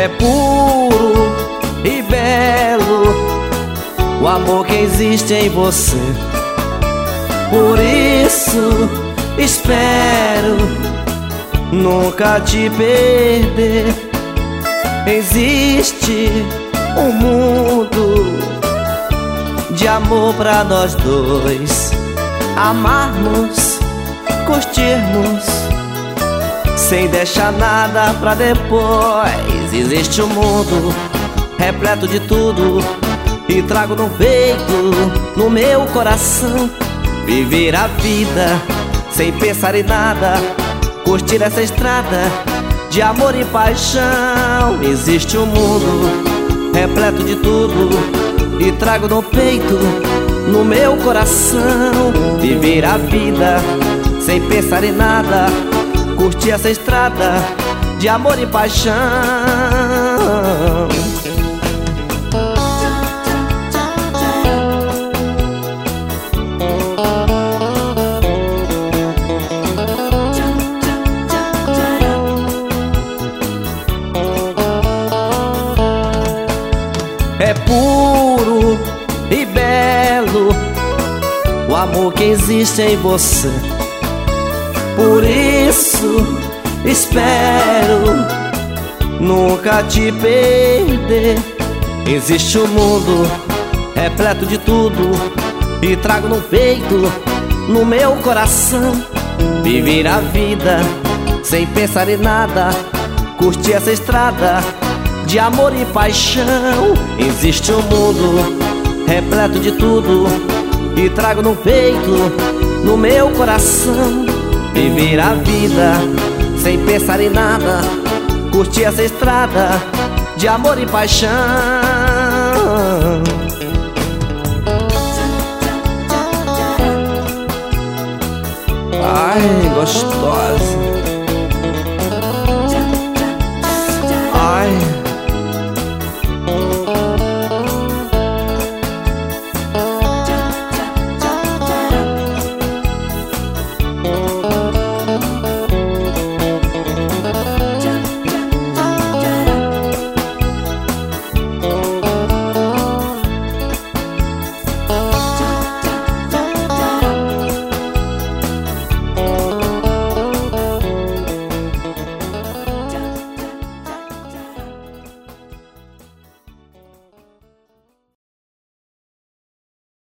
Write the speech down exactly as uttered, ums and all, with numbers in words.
É puro e belo o amor que existe em você. Por isso espero nunca te perder. Existe um mundo de amor pra nós dois, amarmos, curtirmos, sem deixar nada pra depois. Existe um mundo repleto de tudo e trago no peito, no meu coração. Viver a vida sem pensar em nada, curtir essa estrada de amor e paixão. Existe um mundo repleto de tudo e trago no peito, no meu coração. Viver a vida sem pensar em nada, curtir essa estrada de amor e paixão. É puro e belo o amor que existe em você. Por isso espero nunca te perder. Existe um mundo repleto de tudo e trago no peito, no meu coração. Viver a vida sem pensar em nada, curtir essa estrada de amor e paixão. Existe um mundo repleto de tudo e trago no peito, no meu coração. Viver a vida sem pensar em nada, curtir essa estrada de amor e paixão. Ai, gostosa.